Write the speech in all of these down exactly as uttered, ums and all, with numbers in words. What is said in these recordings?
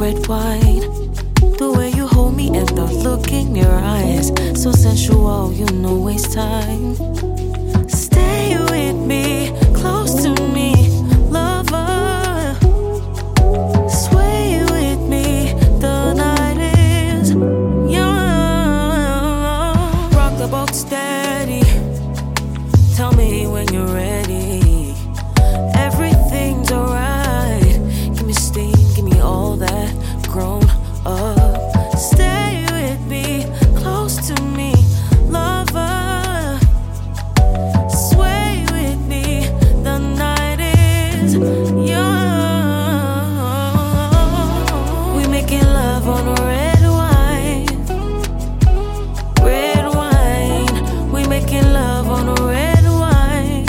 red wine. The way you hold me and the look in your eyes, so sensual, you know waste time. Stay with me, close to me, lover. Sway with me, the night is young. Rock the boat steady, tell me when you're ready. Everything's alright. Give me steam, give me all that grown up. Stay with me, close to me, lover. Sway with me, the night is young. We making love on red wine, red wine. We making love on red wine.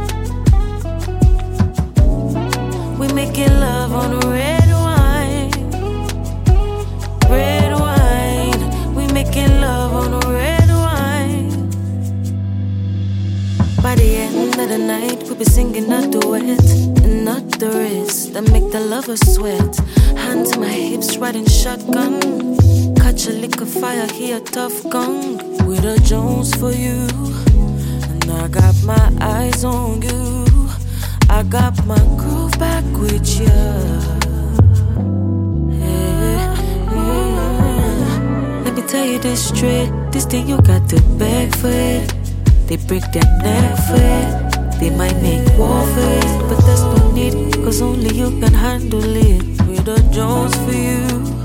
We making love on red wine, red wine. We making love on red wine. By the end of the night, we'll be singing a duet, and not the rest that make the lovers sweat. Hands in my hips, riding shotgun. Catch a lick of fire, hear a tough gong. With a Jones for you, and I got my eyes on you. I got my groove back with you. Yeah, yeah. Let me tell you this straight, this thing you got to beg for it. They break their neck for it. They might make war for it, but there's no need, cause only you can handle it. With a Jones for you,